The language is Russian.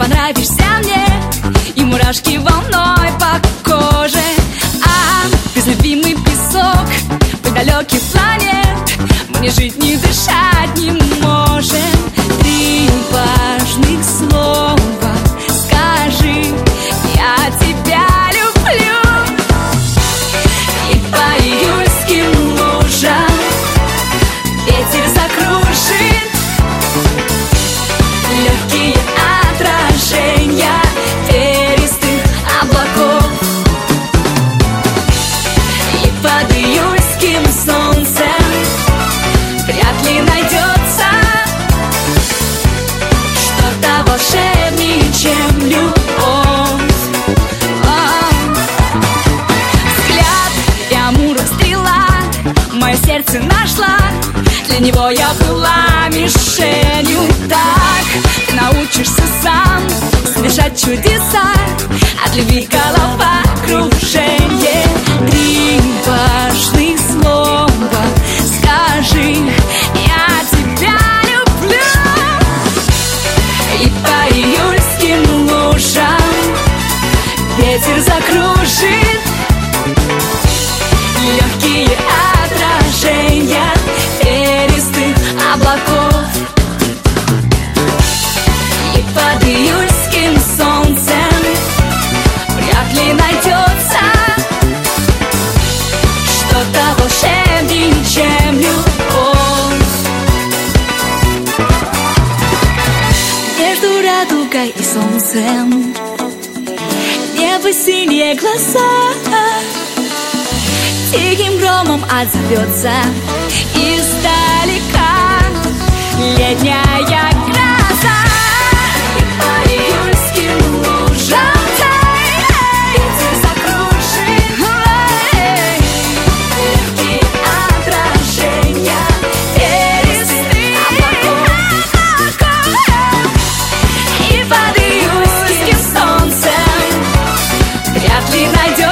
понравишься мне, и мурашки волной по коже. Безлюбимый песок далеких планет, мы не жить, не дышать не можем. 3 важных слова скажи: я тебя люблю. И по июльским лужам ветер закружит легкие отражения перистых облаков. И под июльским солнцем вряд ли найдется что-то волшебнее, чем любовь. Взгляд и Амуров стрела мое сердце нашла, для него я была мишенью. Так ты научишься сам совершать чудеса, от любви головокружение. 3 важных слова скажи: я тебя люблю. И по июльским лужам ветер закружит легкие отражения перистых облаков. И под июльским солнцем вряд ли найдется что-то волшебнее, чем любовь. Между радугой и солнцем небо синие глаза, тихим громом отзовется издалека летняя гроза. И по июльским лужам ветер закружит легкие отражения перистых облаков. И под июльским солнцем вряд ли найдется